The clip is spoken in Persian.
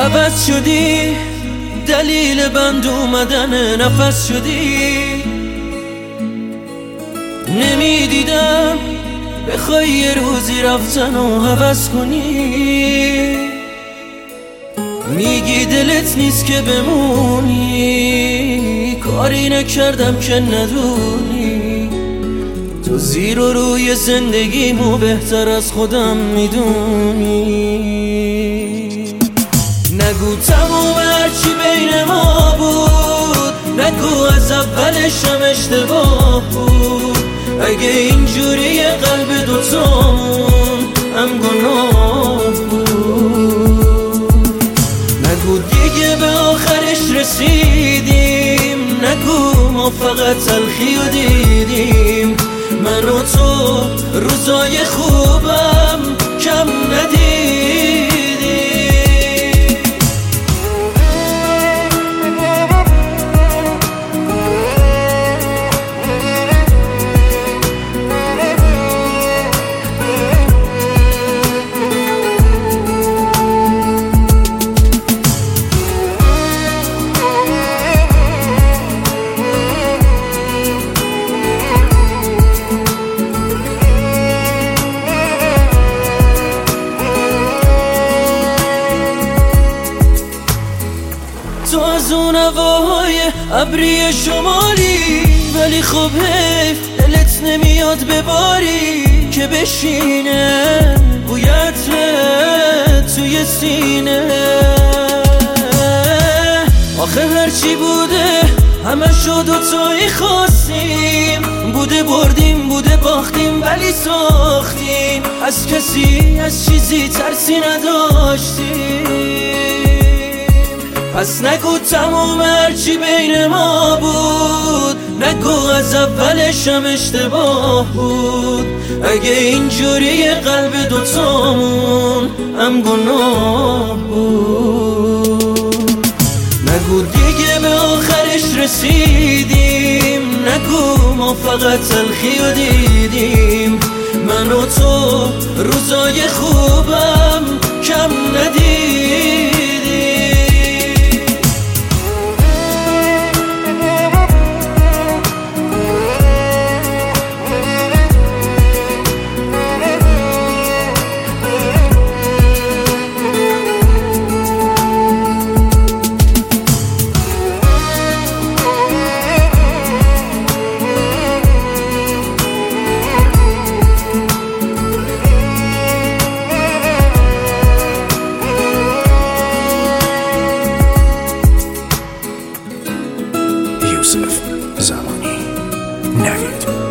عوض شدی، دلیل بند اومدن نفس شدی. نمیدیدم بخوای یه روزی رفتن و حوض کنی. میگی دلت نیست که بمونی، کاری نکردم که ندونی. تو زیر و روی زندگیمو بهتر از خودم میدونی. نگو تموم هرچی بین ما بود، نگو از اولشم اشتباه بود. اگه اینجوری قلب دوتامون هم گناه بود. نگو دیگه به آخرش رسیدیم، نگو ما فقط تلخی رو دیدیم. من و تو روزای خوبم کم ندیدیم. تو از اون هوای ابری شمالی، ولی خب حیف دلت نمیاد بباری که بشینه بویت توی سینه. آخه هرچی بوده همه شد و توی خواستیم، بوده بردیم بوده باختیم ولی ساختیم. از کسی از چیزی ترسی نداشتیم. پس نگو تموم هرچی بین ما بود، نگو از اولشم اشتباه بود. اگه اینجوری قلب دوتامون هم گناه بود. نگو دیگه به آخرش رسیدیم، نگو ما فقط تلخی رو دیدیم. من و تو روزای خوبم کم ندیدیم. یوسف زمانی. نوید